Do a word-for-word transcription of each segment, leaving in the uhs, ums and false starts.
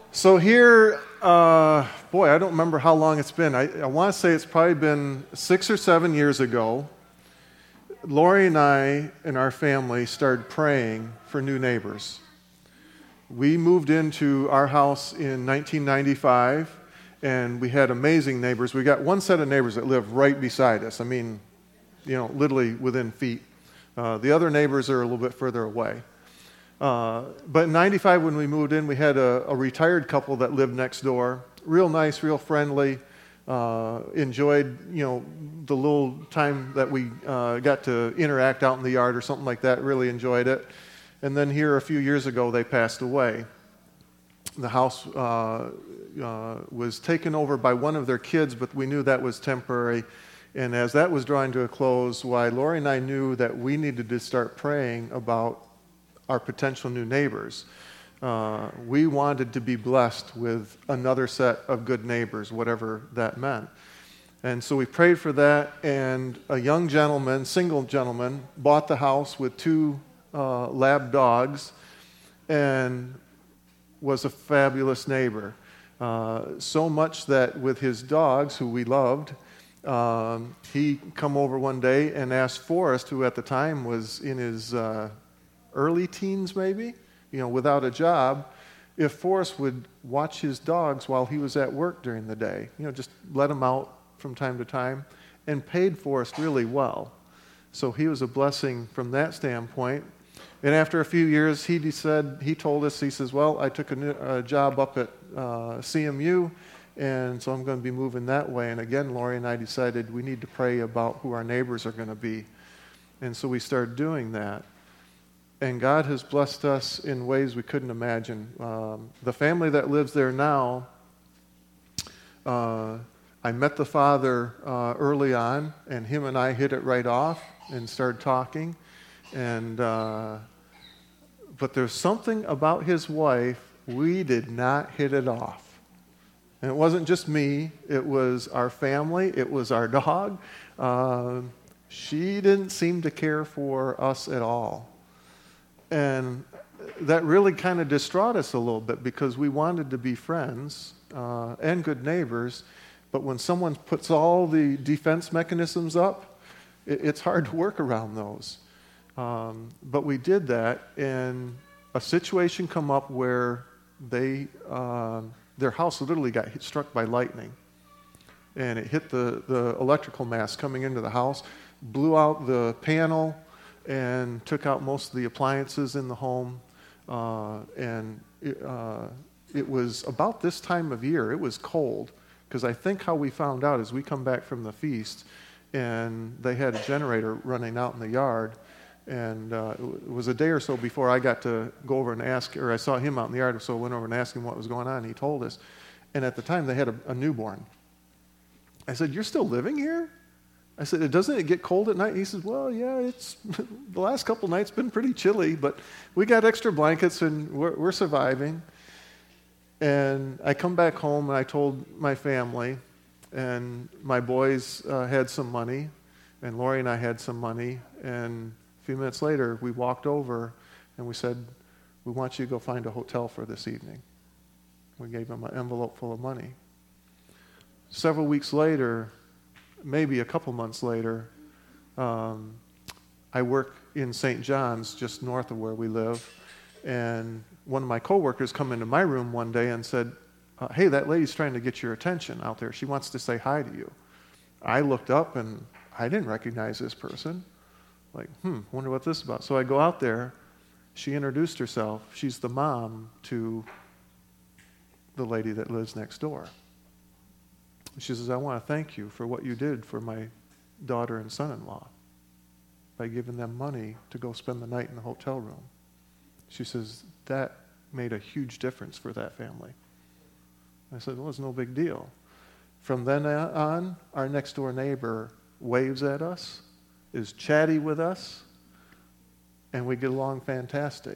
So here, uh, boy, I don't remember how long it's been. I, I want to say it's probably been six or seven years ago. Lori and I and our family started praying for new neighbors. We moved into our house in nineteen ninety-five, and we had amazing neighbors. We got one set of neighbors that live right beside us. I mean, you know, literally within feet. Uh, the other neighbors are a little bit further away. Uh, but in ninety-five, when we moved in, we had a, a retired couple that lived next door. Real nice, real friendly. Uh, enjoyed, you know, the little time that we uh, got to interact out in the yard or something like that. Really enjoyed it. And then here a few years ago, they passed away. The house uh, uh, was taken over by one of their kids, but we knew that was temporary. And as that was drawing to a close, why Lori and I knew that we needed to start praying about our potential new neighbors. Uh, we wanted to be blessed with another set of good neighbors, whatever that meant. And so we prayed for that, and a young gentleman, single gentleman, bought the house with two uh, lab dogs and was a fabulous neighbor. Uh, so much that with his dogs, who we loved, um, he come over one day and asked Forrest, who at the time was in his uh, early teens maybe, you know, without a job, if Forrest would watch his dogs while he was at work during the day, you know, just let him out from time to time, and paid Forrest really well. So he was a blessing from that standpoint. And after a few years, he said, he told us, he says, well, I took a, new, a job up at uh, C M U, and so I'm going to be moving that way. And again, Lori and I decided we need to pray about who our neighbors are going to be. And so we started doing that. And God has blessed us in ways we couldn't imagine. Um, the family that lives there now, uh, I met the father uh, early on, and him and I hit it right off and started talking. And uh, but there's something about his wife, we did not hit it off. And it wasn't just me, it was our family, it was our dog. Uh, she didn't seem to care for us at all. And that really kind of distraught us a little bit because we wanted to be friends uh, and good neighbors, but when someone puts all the defense mechanisms up, it, it's hard to work around those. Um, but we did that, and a situation come up where they uh, their house literally got hit, struck by lightning, and it hit the, the electrical mast coming into the house, blew out the panel, and took out most of the appliances in the home. Uh, and it, uh, it was about this time of year. It was cold, because I think how we found out is we come back from the feast, and they had a generator running out in the yard. And uh, it was a day or so before I got to go over and ask, or I saw him out in the yard, so I went over and asked him what was going on. He told us. And at the time, they had a, a newborn. I said, "You're still living here?" I said, "Doesn't it get cold at night?" He says, "Well, yeah, it's the last couple nights been pretty chilly, but we got extra blankets and we're, we're surviving." And I come back home and I told my family, and my boys uh, had some money, and Lori and I had some money, and a few minutes later we walked over and we said, "We want you to go find a hotel for this evening." We gave them an envelope full of money. Several weeks later, maybe a couple months later, um, I work in Saint John's, just north of where we live, and one of my coworkers come into my room one day and said, uh, "Hey, that lady's trying to get your attention out there. She wants to say hi to you." I looked up and I didn't recognize this person. Like, hmm, wonder what this is about. So I go out there. She introduced herself. She's the mom to the lady that lives next door. She says, "I want to thank you for what you did for my daughter and son-in-law by giving them money to go spend the night in the hotel room." She says, "That made a huge difference for that family." I said, "Well, it's no big deal." From then on, our next-door neighbor waves at us, is chatty with us, and we get along fantastic.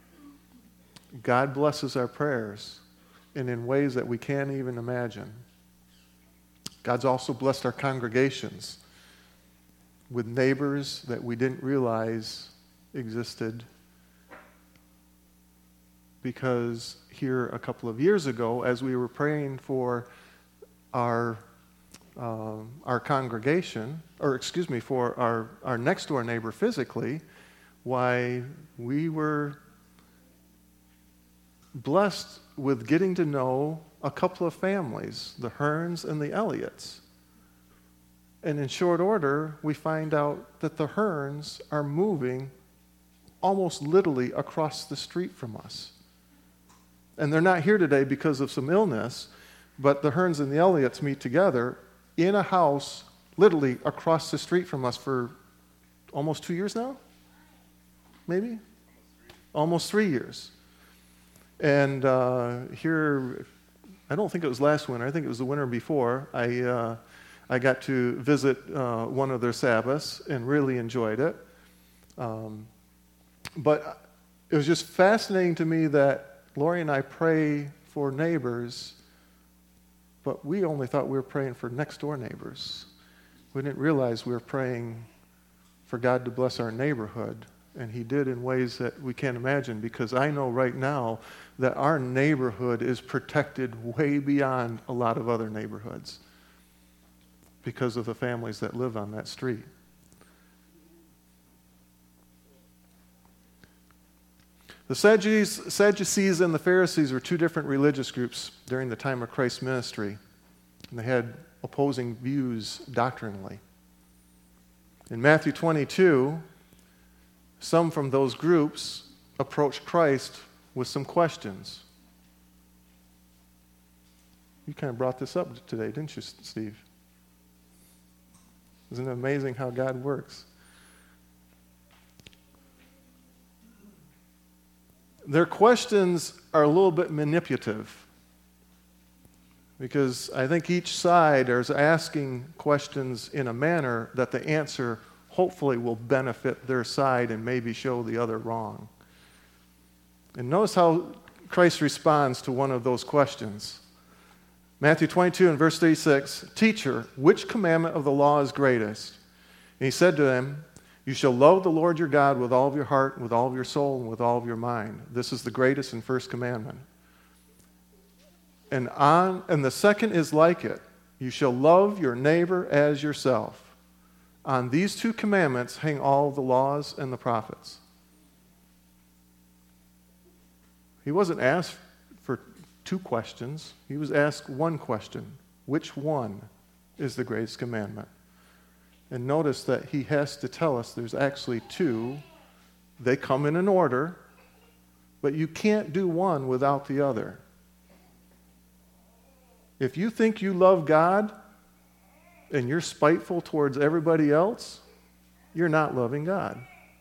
God blesses our prayers, and in ways that we can't even imagine. God's also blessed our congregations with neighbors that we didn't realize existed because here a couple of years ago, as we were praying for our um, our congregation, or excuse me, for our, our next door neighbor physically, why we were blessed with getting to know a couple of families, the Hearns and the Elliots. And in short order, we find out that the Hearns are moving almost literally across the street from us. And they're not here today because of some illness, but the Hearns and the Elliots meet together in a house literally across the street from us for almost two years now? Maybe? Almost three years. And uh, here, I don't think it was last winter, I think it was the winter before, I uh, I got to visit uh, one of their Sabbaths and really enjoyed it. Um, but it was just fascinating to me that Lori and I pray for neighbors, but we only thought we were praying for next door neighbors. We didn't realize we were praying for God to bless our neighborhood. And he did in ways that we can't imagine, because I know right now that our neighborhood is protected way beyond a lot of other neighborhoods because of the families that live on that street. The Sadducees, Sadducees and the Pharisees were two different religious groups during the time of Christ's ministry, and they had opposing views doctrinally. In Matthew twenty-two, some from those groups approached Christ with some questions. You kind of brought this up today, didn't you, Steve? Isn't it amazing how God works? Their questions are a little bit manipulative, because I think each side is asking questions in a manner that the answer hopefully will benefit their side and maybe show the other wrong. And notice how Christ responds to one of those questions. Matthew twenty-two and verse thirty-six, "Teacher, which commandment of the law is greatest?" And he said to them, "You shall love the Lord your God with all of your heart, with all of your soul, and with all of your mind. This is the greatest and first commandment. And on and the second is like it. You shall love your neighbor as yourself. On these two commandments hang all the laws and the prophets." He wasn't asked for two questions. He was asked one question. Which one is the greatest commandment? And notice that he has to tell us there's actually two. They come in an order, but you can't do one without the other. If you think you love God and you're spiteful towards everybody else, you're not loving God.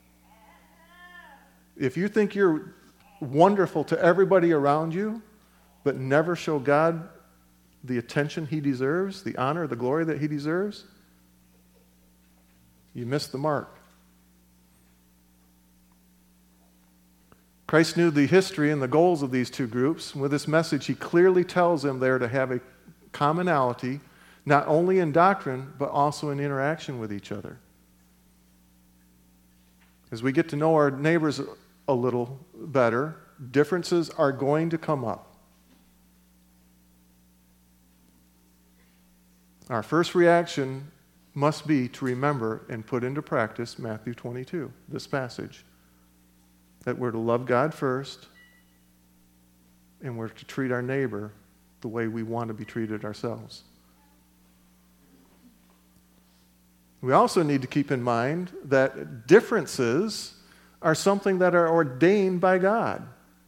If you think you're wonderful to everybody around you, but never show God the attention he deserves, the honor, the glory that he deserves, you miss the mark. Christ knew the history and the goals of these two groups. With this message, he clearly tells them they're to have a commonality, not only in doctrine, but also in interaction with each other. As we get to know our neighbors a little better, differences are going to come up. Our first reaction must be to remember and put into practice Matthew twenty-two, this passage, that we're to love God first, and we're to treat our neighbor the way we want to be treated ourselves. We also need to keep in mind that differences are something that are ordained by God.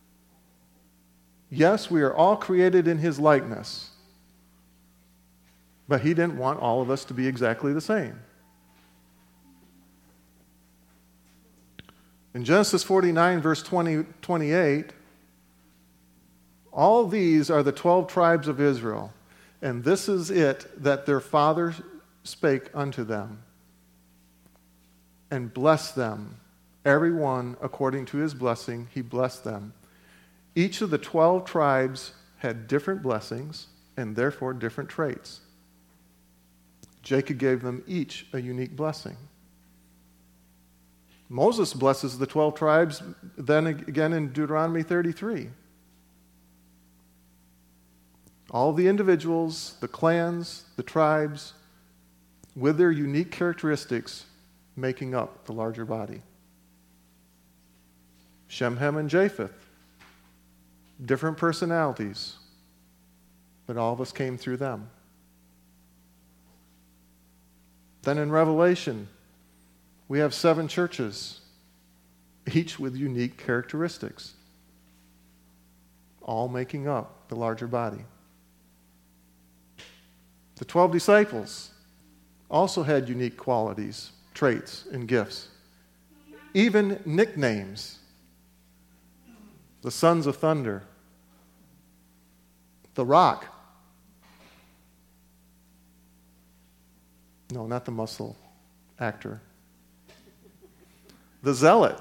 Yes, we are all created in his likeness, but he didn't want all of us to be exactly the same. In Genesis forty-nine, verse twenty, twenty-eight, all these are the twelve tribes of Israel, and this is it that their father spake unto them, and blessed them. Every one according to his blessing, he blessed them. Each of the twelve tribes had different blessings and therefore different traits. Jacob gave them each a unique blessing. Moses blesses the twelve tribes then again in Deuteronomy thirty-three. All the individuals, the clans, the tribes, with their unique characteristics making up the larger body. Shem, Ham, and Japheth, different personalities, but all of us came through them. Then in Revelation, we have seven churches, each with unique characteristics, all making up the larger body. The twelve disciples also had unique qualities, traits, and gifts, even nicknames. The Sons of Thunder, the Rock. No, not the muscle actor. The Zealot.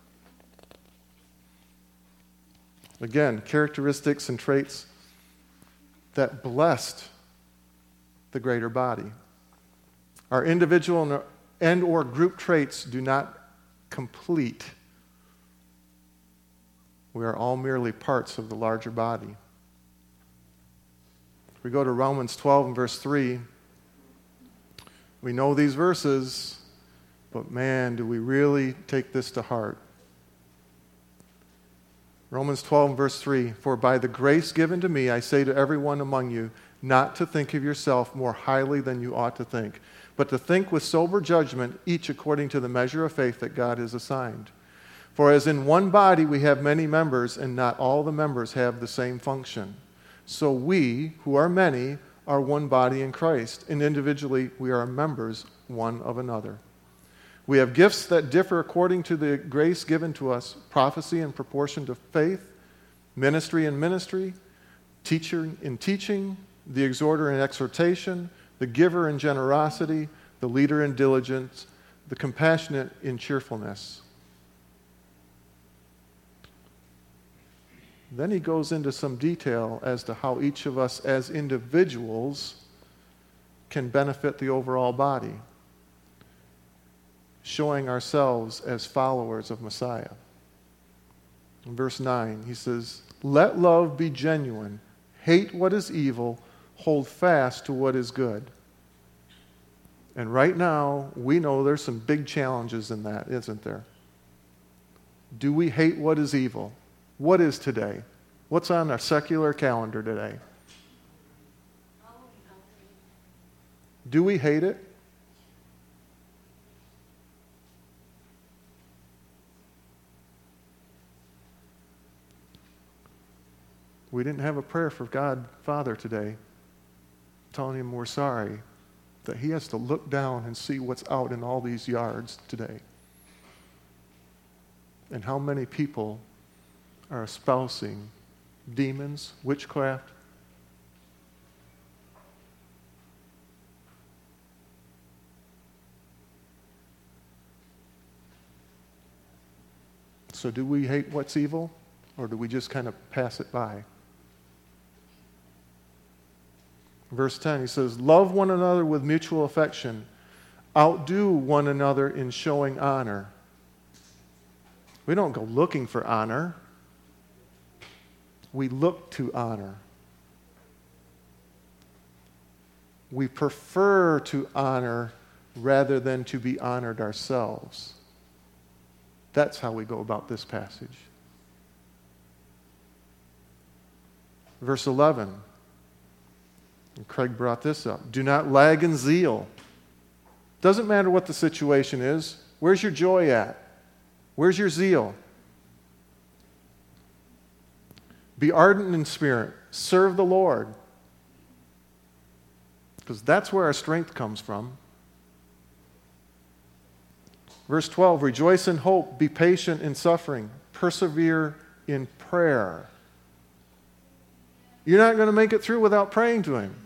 Again, characteristics and traits that blessed the greater body. Our individual and or group traits do not complete. We are all merely parts of the larger body. If we go to Romans twelve and verse three, we know these verses, but man, do we really take this to heart. Romans twelve and verse three, for by the grace given to me, I say to everyone among you, not to think of yourself more highly than you ought to think, but to think with sober judgment, each according to the measure of faith that God has assigned. For as in one body we have many members, and not all the members have the same function. So we, who are many, are one body in Christ, and individually we are members one of another. We have gifts that differ according to the grace given to us, prophecy in proportion to faith, ministry in ministry, teacher in teaching, the exhorter in exhortation, the giver in generosity, the leader in diligence, the compassionate in cheerfulness. Then he goes into some detail as to how each of us as individuals can benefit the overall body, showing ourselves as followers of Messiah. In verse nine, he says, let love be genuine, hate what is evil, hold fast to what is good. And right now, we know there's some big challenges in that, isn't there? Do we hate what is evil? What is today? What's on our secular calendar today? Do we hate it? We didn't have a prayer for God, Father, today, telling him we're sorry that he has to look down and see what's out in all these yards today. And how many people are espousing demons, witchcraft. So do we hate what's evil, or do we just kind of pass it by? Verse ten, he says, love one another with mutual affection. Outdo one another in showing honor. We don't go looking for honor. We look to honor. We prefer to honor rather than to be honored ourselves. That's how we go about this passage. Verse eleven. And Craig brought this up. Do not lag in zeal. Doesn't matter what the situation is. Where's your joy at? Where's your zeal? Be ardent in spirit. Serve the Lord. Because that's where our strength comes from. Verse twelve, rejoice in hope. Be patient in suffering. Persevere in prayer. You're not going to make it through without praying to him.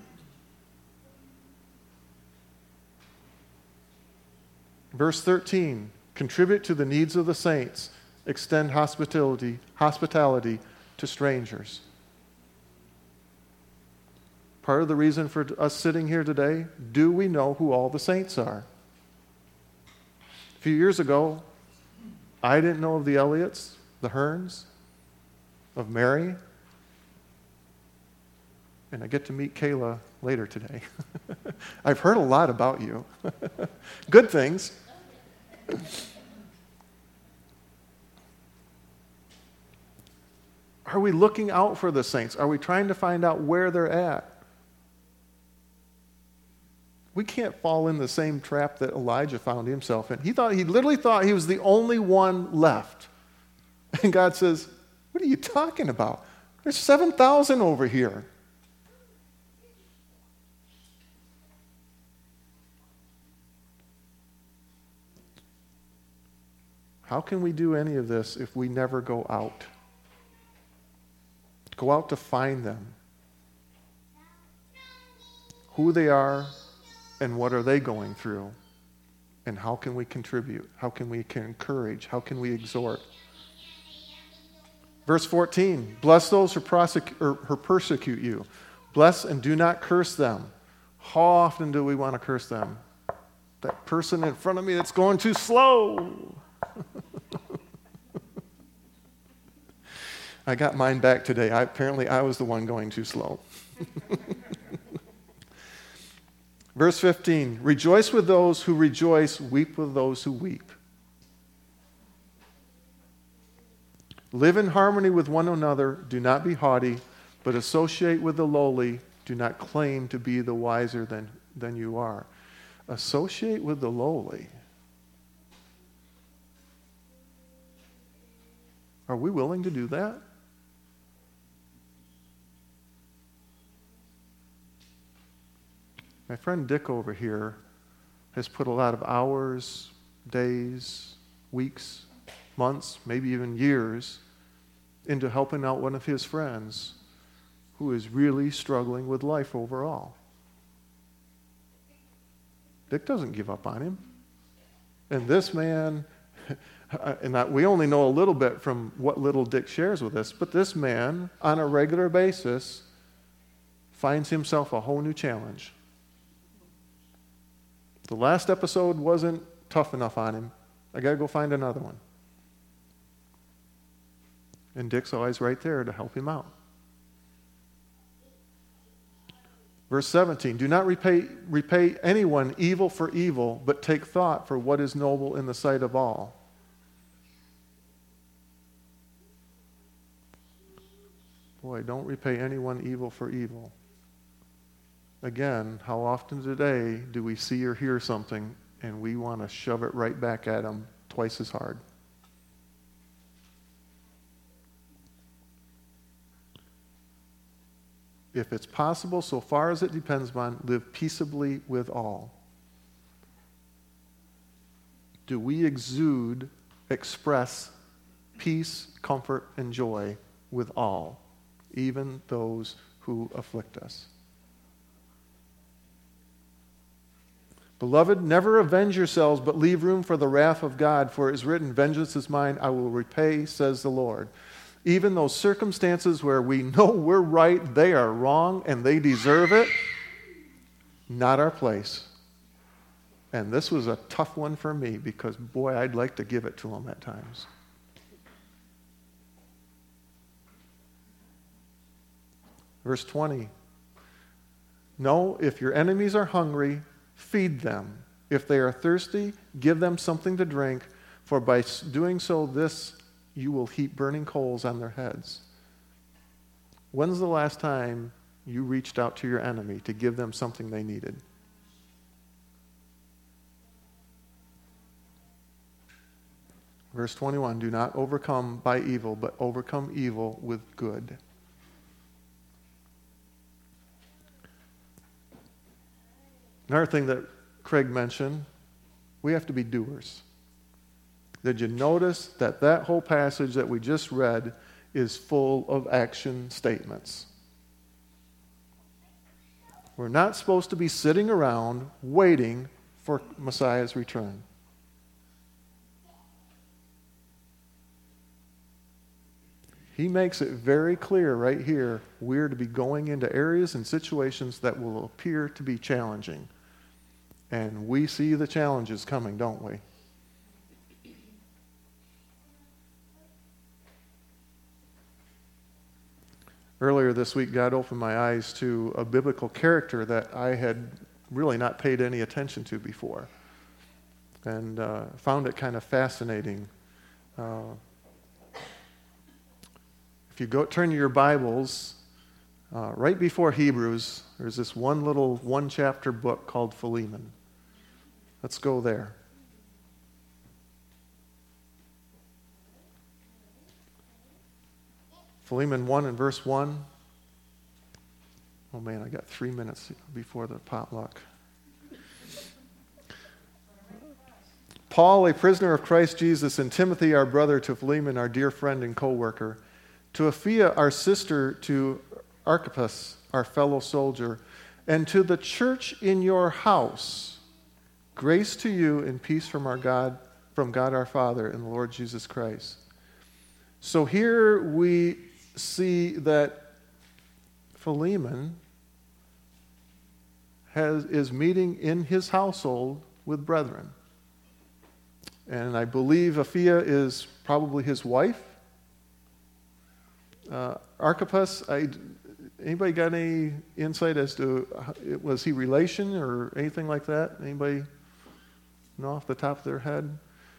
Verse thirteen, contribute to the needs of the saints. Extend hospitality, hospitality to strangers. Part of the reason for us sitting here today, do we know who all the saints are? A few years ago, I didn't know of the Elliots, the Hearns, of Mary. and I get to meet Kayla later today. I've heard a lot about you. Good things. Are we looking out for the saints? Are we trying to find out where they're at? We can't fall in the same trap that Elijah found himself in. He thought he literally thought he was the only one left. And God says, "What are you talking about? There's seven thousand over here." How can we do any of this if we never go out? Go out to find them. Who they are and what are they going through? And how can we contribute? How can we encourage? How can we exhort? Verse fourteen, bless those who, prosecute, or, who persecute you. Bless and do not curse them. How often do we want to curse them? That person in front of me that's going too slow. I got mine back today. I, apparently I was the one going too slow. Verse fifteen, rejoice with those who rejoice, weep with those who weep. Live in harmony with one another, do not be haughty, but associate with the lowly, do not claim to be the wiser than, than you are. Associate with the lowly. Are we willing to do that? My friend Dick over here has put a lot of hours, days, weeks, months, maybe even years into helping out one of his friends who is really struggling with life overall. Dick doesn't give up on him. And this man, and I, we only know a little bit from what little Dick shares with us, but this man, on a regular basis, finds himself a whole new challenge. The last episode wasn't tough enough on him. I got to go find another one. And Dick's always right there to help him out. Verse seventeen, do not repay, repay anyone evil for evil, but take thought for what is noble in the sight of all. Boy, don't repay anyone evil for evil. Again, how often today do we see or hear something and we want to shove it right back at them twice as hard? If it's possible, so far as it depends upon, live peaceably with all. Do we exude, express peace, comfort, and joy with all, even those who afflict us? Beloved, never avenge yourselves, but leave room for the wrath of God, for it is written, vengeance is mine, I will repay, says the Lord. Even those circumstances where we know we're right, they are wrong, and they deserve it, not our place. And this was a tough one for me because, boy, I'd like to give it to them at times. Verse twenty. No, if your enemies are hungry, feed them. If they are thirsty, give them something to drink, for by doing so, this you will heap burning coals on their heads. When's the last time you reached out to your enemy to give them something they needed? Verse twenty-one, do not overcome by evil, but overcome evil with good. Another thing that Craig mentioned, we have to be doers. Did you notice that that whole passage that we just read is full of action statements? We're not supposed to be sitting around waiting for Messiah's return. He makes it very clear right here, we're to be going into areas and situations that will appear to be challenging. And we see the challenges coming, don't we? Earlier this week, God opened my eyes to a biblical character that I had really not paid any attention to before, and uh, found it kind of fascinating. Uh, if you go turn to your Bibles, uh, right before Hebrews, there's this one little one-chapter book called Philemon. Let's go there. Philemon one and verse one. Oh man, I got three minutes before the potluck. Paul, a prisoner of Christ Jesus, and Timothy, our brother, to Philemon, our dear friend and co-worker, to Apphia, our sister, to Archippus, our fellow soldier, and to the church in your house, grace to you and peace from our God, from God our Father and the Lord Jesus Christ. So here we see that Philemon has, is meeting in his household with brethren. And I believe Apphia is probably his wife. Uh, Archippus, I, anybody got any insight as to, was he relation or anything like that? Anybody know off the top of their head?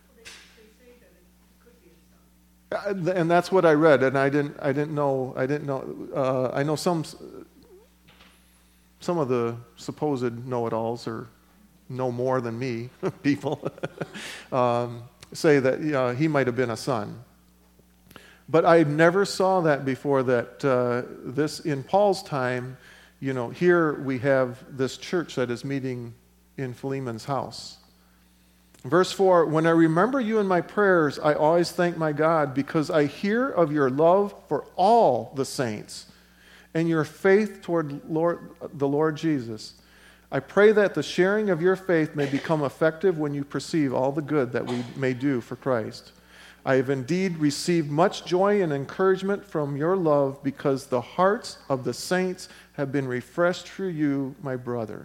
And that's what I read, and I didn't. I didn't know. I didn't know. Uh, I know some. Some of the supposed know-it-alls, or know more than me, people, um, say that uh, he might have been a son. But I never saw that before. That uh, this in Paul's time, you know, here we have this church that is meeting in Philemon's house. Verse four, when I remember you in my prayers, I always thank my God because I hear of your love for all the saints and your faith toward Lord, the Lord Jesus. I pray that the sharing of your faith may become effective when you perceive all the good that we may do for Christ. I have indeed received much joy and encouragement from your love because the hearts of the saints have been refreshed through you, my brother.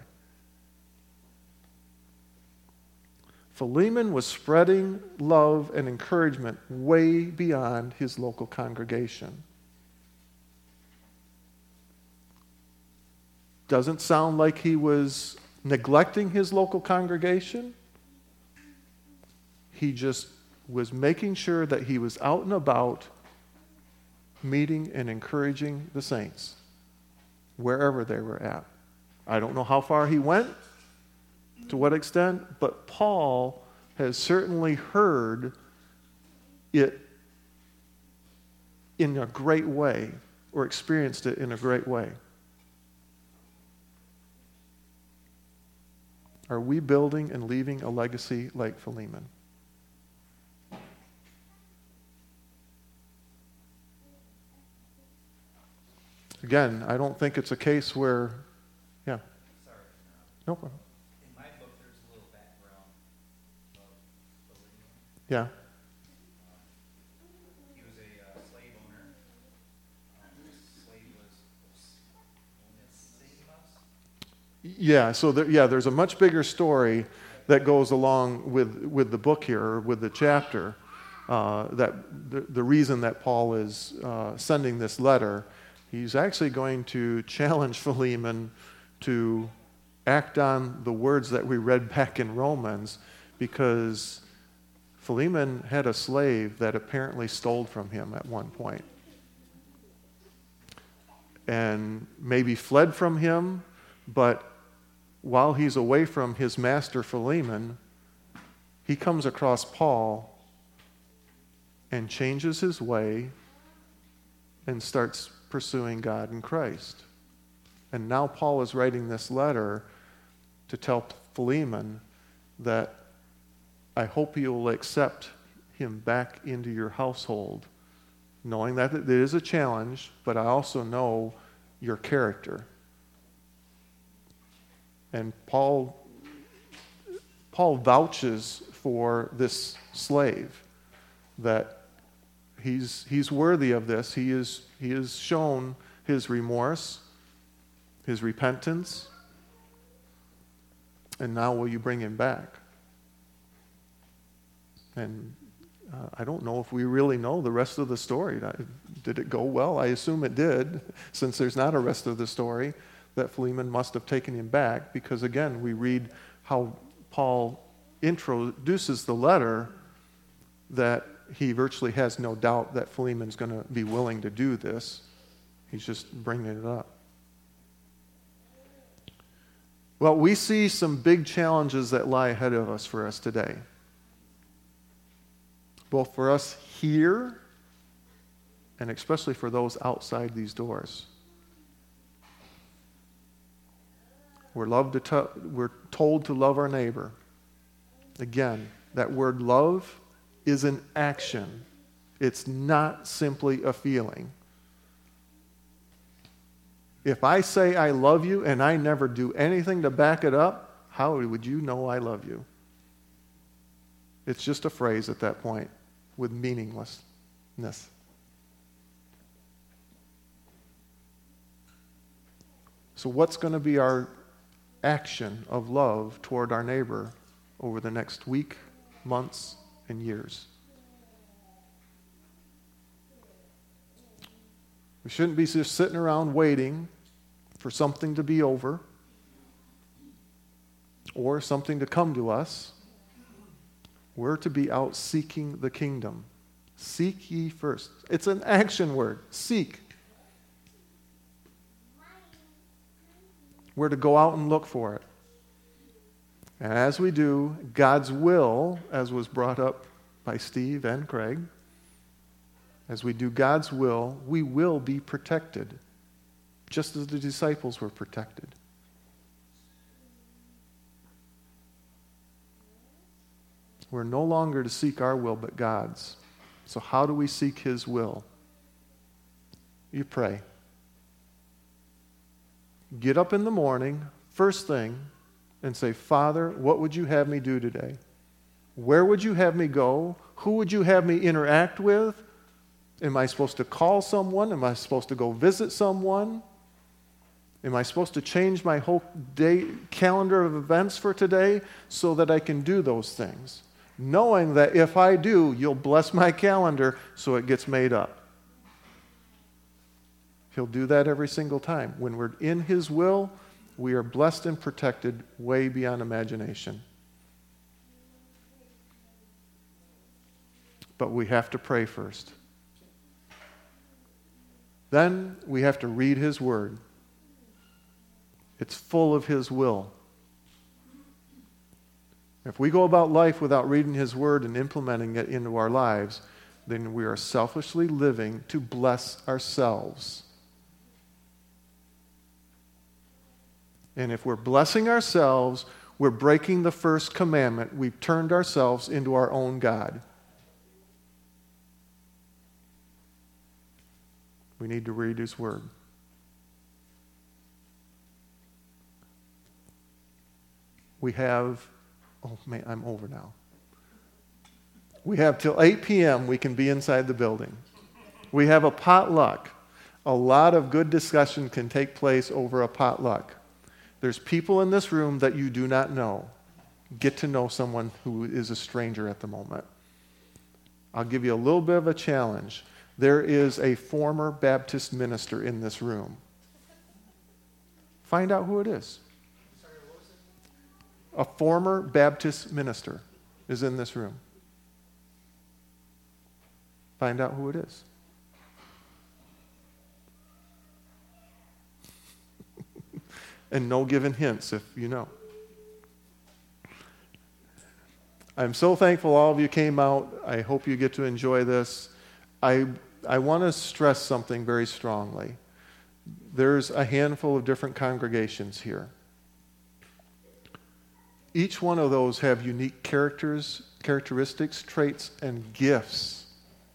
Philemon was spreading love and encouragement way beyond his local congregation. Doesn't sound like he was neglecting his local congregation. He just was making sure that he was out and about meeting and encouraging the saints wherever they were at. I don't know how far he went, to what extent, but Paul has certainly heard it in a great way, or experienced it in a great way. Are we building and leaving a legacy like Philemon? Again, I don't think it's a case where, yeah. Sorry. No problem. In my book, there's a little background of Philemon. Yeah. Um, he was a uh, slave owner. Um, his slave was Onesimus. Yeah, so there, yeah, there's a much bigger story that goes along with, with the book here, or with the chapter, uh, that the, the reason that Paul is uh, sending this letter. He's actually going to challenge Philemon to act on the words that we read back in Romans, because Philemon had a slave that apparently stole from him at one point, and maybe fled from him, but while he's away from his master Philemon, he comes across Paul and changes his way and starts pursuing God in Christ. And now Paul is writing this letter to tell Philemon that I hope you will accept him back into your household, knowing that it is a challenge, but I also know your character. And Paul, Paul vouches for this slave, that he's, he's worthy of this. He is, he is shown his remorse, his repentance, and now will you bring him back? And Uh, I don't know if we really know the rest of the story. Did it go well? I assume it did, since there's not a rest of the story, that Philemon must have taken him back, because again, we read how Paul introduces the letter that he virtually has no doubt that Philemon's going to be willing to do this. He's just bringing it up. Well, we see some big challenges that lie ahead of us for us today. Both for us here and especially for those outside these doors. We're, loved to t- we're told to love our neighbor. Again, that word love is an action. It's not simply a feeling. If I say I love you and I never do anything to back it up, how would you know I love you? It's just a phrase at that point with meaninglessness. So what's going to be our action of love toward our neighbor over the next week, months, and years? We shouldn't be just sitting around waiting for something to be over or something to come to us. We're to be out seeking the kingdom. Seek ye first. It's an action word. Seek. We're to go out and look for it. And as we do, God's will, as was brought up by Steve and Craig, as we do God's will, we will be protected, just as the disciples were protected. We're no longer to seek our will but God's. So how do we seek His will? You pray. Get up in the morning, first thing, and say, Father, what would you have me do today? Where would you have me go? Who would you have me interact with? Am I supposed to call someone? Am I supposed to go visit someone? Am I supposed to change my whole day calendar of events for today so that I can do those things? Knowing that if I do, you'll bless my calendar so it gets made up. He'll do that every single time. When we're in His will, we are blessed and protected way beyond imagination. But we have to pray first. Then we have to read His Word. It's full of His will. If we go about life without reading His Word and implementing it into our lives, then we are selfishly living to bless ourselves. And if we're blessing ourselves, we're breaking the first commandment. We've turned ourselves into our own God. We need to read His Word. We have, oh man, I'm over now. We have till eight p.m. we can be inside the building. We have a potluck. A lot of good discussion can take place over a potluck. There's people in this room that you do not know. Get to know someone who is a stranger at the moment. I'll give you a little bit of a challenge. There is a former Baptist minister in this room. Find out who it is. A former Baptist minister is in this room. Find out who it is. And no given hints if you know. I'm so thankful all of you came out. I hope you get to enjoy this. I, I want to stress something very strongly. There's a handful of different congregations here. Each one of those have unique characters, characteristics, traits, and gifts.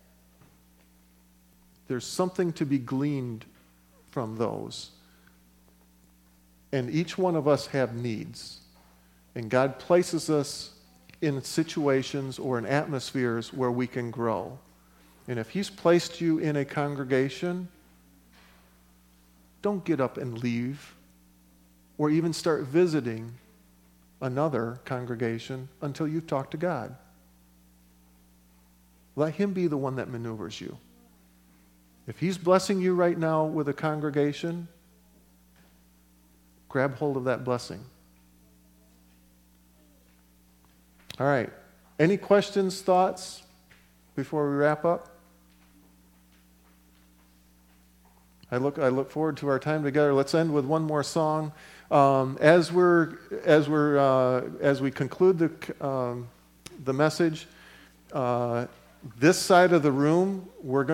There's something to be gleaned from those. And each one of us have needs. And God places us in situations or in atmospheres where we can grow. And if He's placed you in a congregation, don't get up and leave or even start visiting another congregation until you've talked to God. Let him be the one that maneuvers you. If he's blessing you right now with a congregation, grab hold of that blessing. All right. Any questions, thoughts before we wrap up? I look, I look forward to our time together. Let's end with one more song. Um, as we're, as we're, uh, as we conclude the, um, the message, uh, this side of the room, we're going